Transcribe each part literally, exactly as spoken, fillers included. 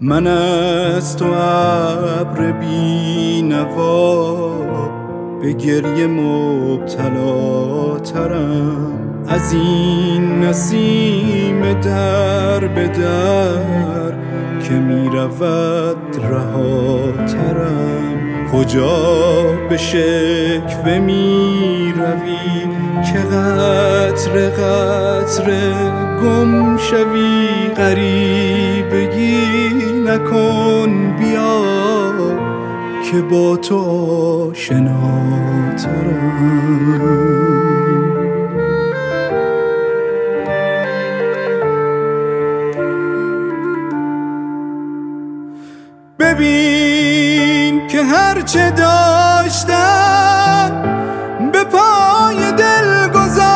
من از تو ابر بی‌نوا به گریه مبتلا ترم، از این نسیم در به در که می رود رها ترم. کجا به شکوه می روی که قطره قطره گم شوی؟ غریبگی نکن، بیا که با تو آشناترم. ببین که هرچه داشتم به پای دل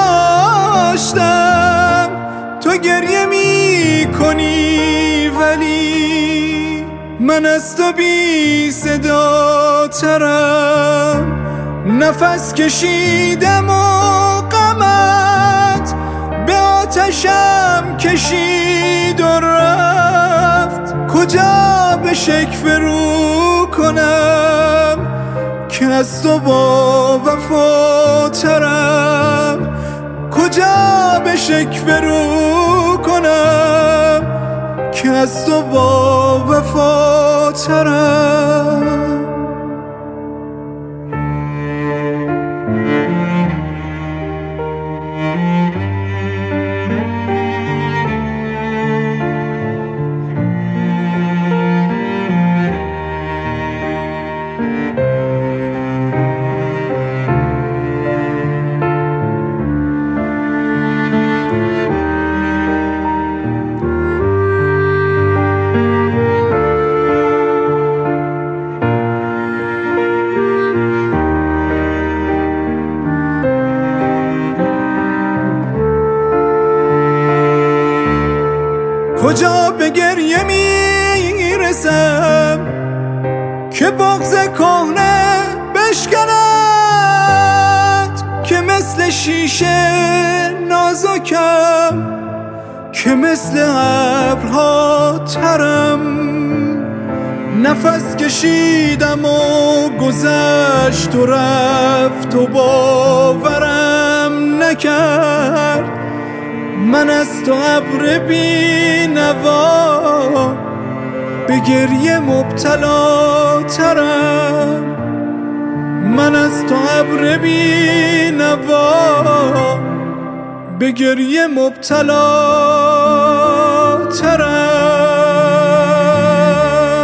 گذاشتم، تو گریه می کنی ولی من از تو بی صدا ترم. نفس کشیدم و غمت به آتشم کشید و رفت. کجا به شکوه رو کنم که از تو با وفا ترم؟ کجا به شکوه رو کنم که از تو با وفا ترم؟ کجا به گریه میرسم که بغض کهنه بشکند، که مثل شیشه نازکم، که مثل ابرها ترم. نفس کشیدم و گذشت و رفت و باورم نکرد. من از تو ابر بی‌نوا به گریه مبتلا ترم. من از تو ابر بی‌نوا به گریه مبتلا ترم.